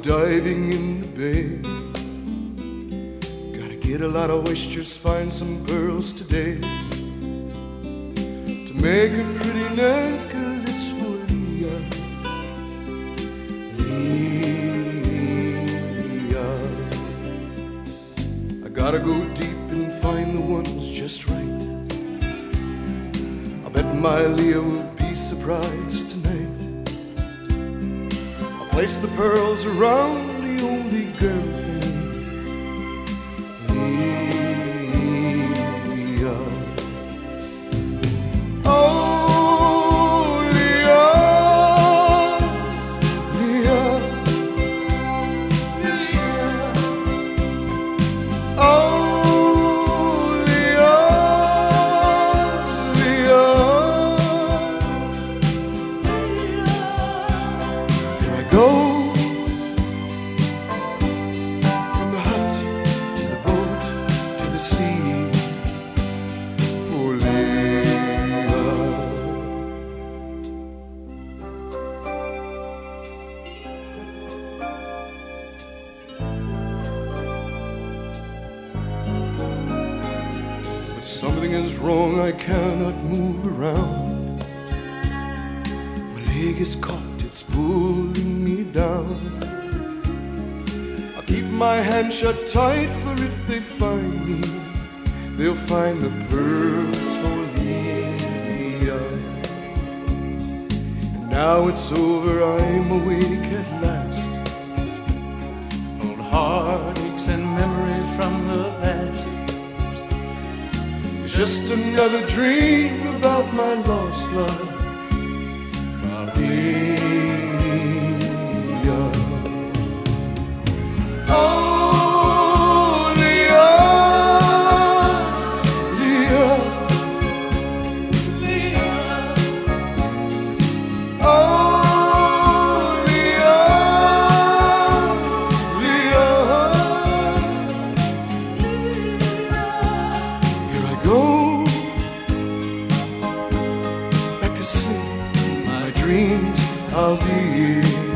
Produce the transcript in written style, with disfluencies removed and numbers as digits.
diving in the bay. Gotta get a lot of oysters, find some pearls today to make a pretty necklace for Leah. Leah, I gotta go deep and find the ones just right. I bet my Leah will be surprised tonight. I'll place the pearls around the only girl for me, Leah. Oh, Leah, Leah, Leah. Oh, go from the hut to the boat to the sea for Leah. But something is wrong, I cannot move around. My leg is caught, it's pulling me down. I'll keep my hand shut tight, for if they find me, they'll find the pearls for Leah. And now it's over, I'm awake at last. Old heartaches and memories from the past. It's just another dream about my lost love, about Leah. Oh, Leah, Leah, Leah, oh, Leah, Leah. Here I go, back to sleep. My dreams, I'll be here.